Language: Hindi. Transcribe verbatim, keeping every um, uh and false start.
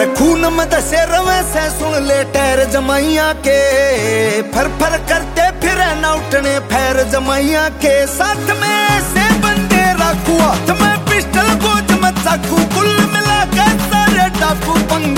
खून में दसे रवे से सुन ले टैर जमाइया के, फर फर करते फिर न उठने फैर जमाइया के। साथ में से बंदे रखू हाथ में पिस्टल गोज में चाकू, कुल मिला के सारे डाकू पंगे